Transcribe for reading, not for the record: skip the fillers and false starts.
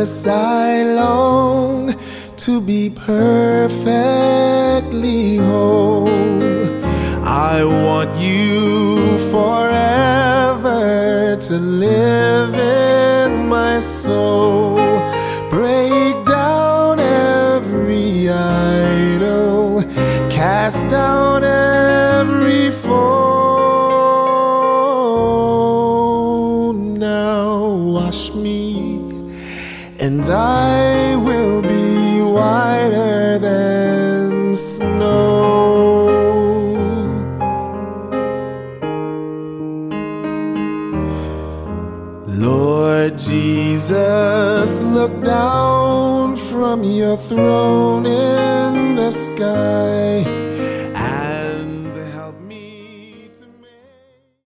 Jesus, I long to be perfectly whole. I want you forever to live in my soul. Break down every idol, cast down every foe. Now wash me, and I will be whiter than snow. Lord Jesus, look down from your throne in the sky.